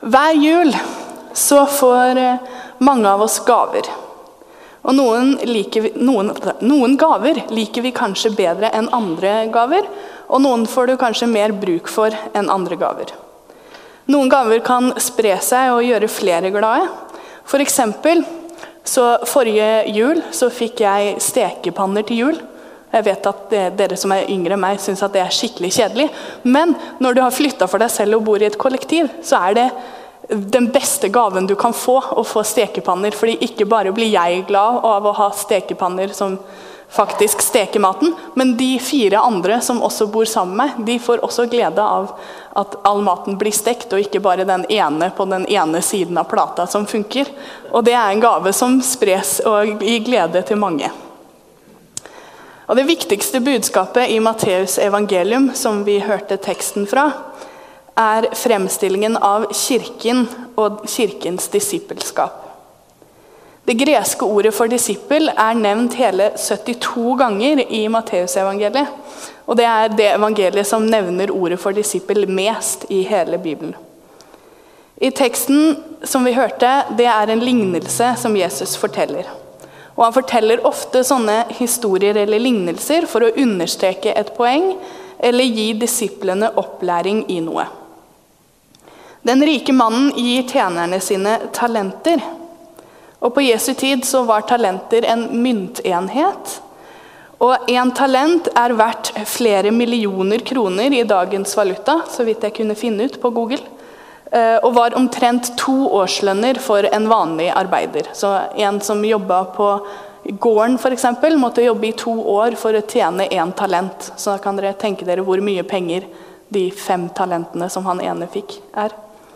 Hver jul så får mange av oss gaver. Og noen gaver liker vi kanskje bedre enn andre gaver, og noen får du kanskje mer bruk for enn andre gaver. Noen gaver kan spre seg og gjøre flere glade. For eksempel, så forrige jul så fikk jeg stekepanner til jul. Jeg vet at dere som er yngre enn meg synes at det er skikkelig kjedelig, men når du har flyttet for deg selv og bor i et kollektiv, så er det den beste gaven du kan få, å få stekepanner, fordi ikke bare blir jeg glad av å ha stekepanner som faktisk steker maten, men de 4 andre som også bor sammen med, de får også glede av at all maten blir stekt, og ikke bare den ene på den ene siden av plata som funker. Og det er en gave som spres og gir glede til mange. Og det viktigste budskapet i Matteus evangelium, som vi hørte teksten fra, er fremstillingen av kirken og kirkens disippelskap. Det greske ordet for disippel er nevnt hele 72 ganger i Matteus evangeliet, og det er det evangeliet som nevner ordet for disippel mest i hele Bibelen. I teksten som vi hørte, det er en lignelse som Jesus forteller. Og han forteller ofte sånne historier eller lignelser for å understreke et poeng eller gi disiplene opplæring i noe. Den rike mannen gir tjenerne sine talenter. Og på Jesu tid så var talenter en myntenhet. Og en talent er verdt flere millioner kroner i dagens valuta, så vidt jeg kunne finne ut på Google. Og var omtrent 2 årslønner for en vanlig arbeider. Så en som jobbet på gården for eksempel, måtte jobbe i 2 år for å tjene 1 talent. Så da kan dere tenke dere hvor mye penger de 5 talentene som han ene fikk er.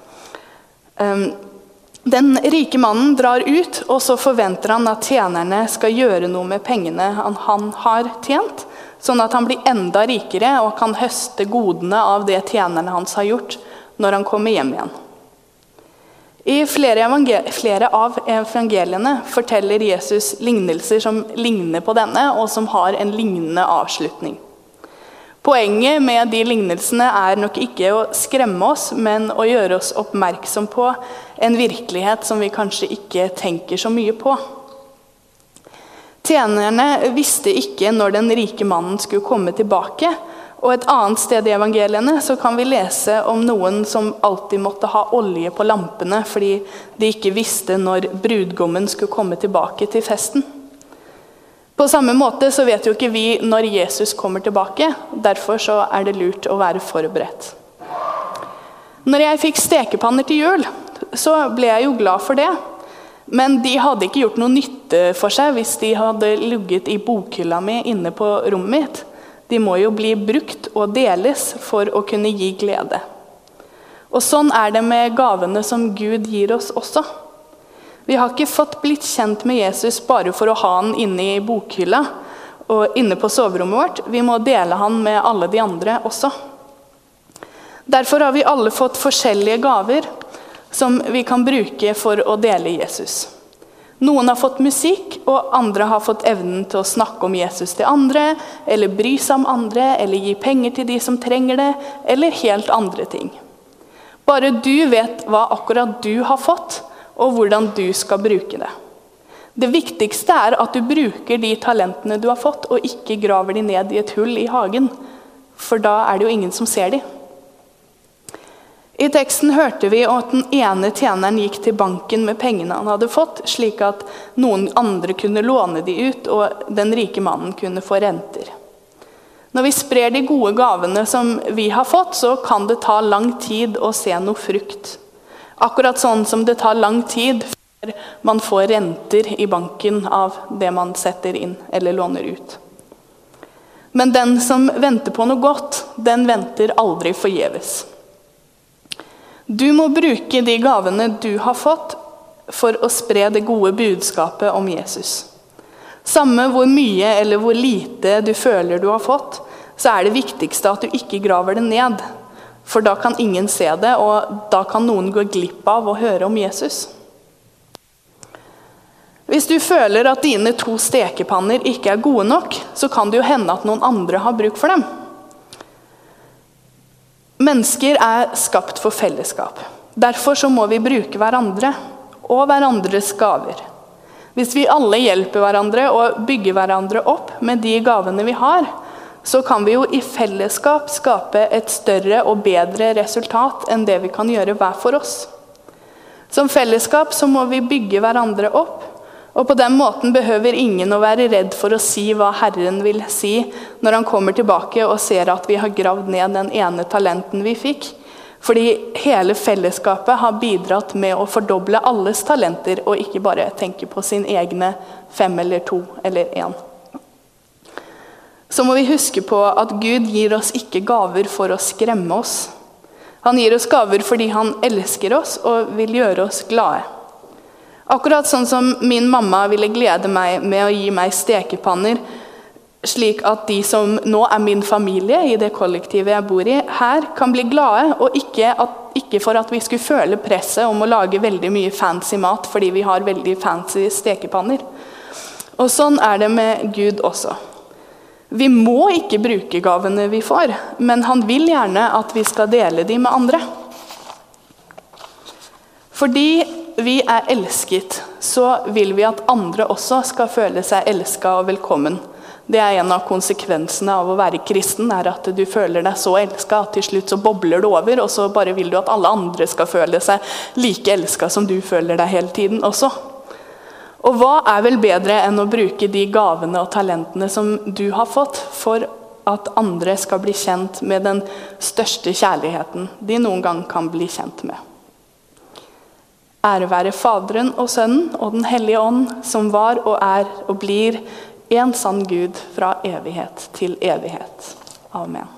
Den rike mannen drar ut, og så forventer han at tjenerne skal gjøre noe med pengene han har tjent, sånn at han blir enda rikere og kan høste godene av det tjenerne hans har gjort, når han kommer hjem igjen. I flere av evangeliene forteller Jesus lignelser som ligner på denne, og som har en lignende avslutning. Poenget med de lignelsene er nok ikke å skremme oss, men å gjøre oss oppmerksom på en virkelighet som vi kanskje ikke tenker så mye på. Tjenerne visste ikke når den rike mannen skulle komme tilbake, og et annet sted i evangeliene så kan vi lese om noen som alltid måtte ha olje på lampene, fordi de ikke visste når brudgommen skulle komme tilbake til festen. På samme måte så vet jo ikke vi når Jesus kommer tilbake, derfor så er det lurt å være forberedt. Når jeg fikk stekepanner til jul, så ble jeg jo glad for det, men de hadde ikke gjort noe nytte for seg hvis de hadde ligget i bokhylla mi inne på rommet mitt. De må jo bli brukt og deles for å kunne gi glede. Og sånn er det med gavene som Gud gir oss også. Vi har ikke fått blitt kjent med Jesus bare for å ha han inne i bokhylla og inne på soverommet vårt. Vi må dele han med alle de andre også. Derfor har vi alle fått forskjellige gaver som vi kan bruke for å dele Jesus. Noen har fått musikk, og andre har fått evnen til å snakke om Jesus til andre, eller bry seg om andre, eller gi penger til de som trenger det, eller helt andre ting. Bare du vet hva akkurat du har fått, og hvordan du skal bruke det. Det viktigste er at du bruker de talentene du har fått, og ikke graver de ned i et hull i hagen, for da er det jo ingen som ser de. I teksten hørte vi at den ene tjeneren gikk til banken med pengene han hadde fått, slik at noen andre kunne låne de ut, og den rike mannen kunne få renter. Når vi sprer de gode gavene som vi har fått, så kan det ta lang tid å se noe frukt. Akkurat sånn som det tar lang tid før man får renter i banken av det man setter inn eller låner ut. Men den som venter på noe godt, den venter aldri forgjeves. Du må bruke de gavene du har fått for å spre det gode budskapet om Jesus. Samme hvor mye eller hvor lite du føler du har fått, så er det viktigste at du ikke graver det ned. For da kan ingen se det, og da kan noen gå glipp av å høre om Jesus. Hvis du føler at dine 2 stekepanner ikke er gode nok, så kan det jo hende at noen andre har bruk for dem. Mennesker er skapt for fellesskap. Derfor så må vi bruke hverandre og hverandres gaver. Hvis vi alle hjelper hverandre og bygger hverandre opp med de gavene vi har, så kan vi jo i fellesskap skape et større og bedre resultat enn det vi kan gjøre hver for oss. Som fellesskap så må vi bygge hverandre opp, og på den måten behøver ingen å være redd for å si hva Herren vil si når han kommer tilbake og ser at vi har gravd ned den ene talenten vi fikk. Fordi hele fellesskapet har bidratt med å fordoble alles talenter, og ikke bare tenke på sin egne 5 eller 2 eller 1. Så må vi huske på at Gud gir oss ikke gaver for å skremme oss. Han gir oss gaver fordi han elsker oss og vil gjøre oss glade. Akkurat sånn som min mamma ville glede meg med å gi meg stekepanner, slik at de som nå er min familie i det kollektivet jeg bor i, her kan bli glade, og ikke for at vi skulle føle presset om å lage veldig mye fancy mat, fordi vi har veldig fancy stekepanner. Og sånn er det med Gud også. Vi må ikke bruke gavene vi får, men han vil gjerne at vi skal dele dem med andre. Fordi vi er elsket, så vil vi at andre også skal føle seg elsket og velkommen. Det er en av konsekvensene av å være kristen, er at du føler deg så elsket at til slutt så bobler du over, og så bare vil du at alle andre skal føle seg like elsket som du føler deg hele tiden også. Og hva er vel bedre enn å bruke de gavene og talentene som du har fått, for at andre skal bli kjent med den største kjærligheten de noen gang kan bli kjent med. Ære være Faderen og Sønnen og den hellige ånd, som var og er og blir en sann Gud fra evighet til evighet. Amen.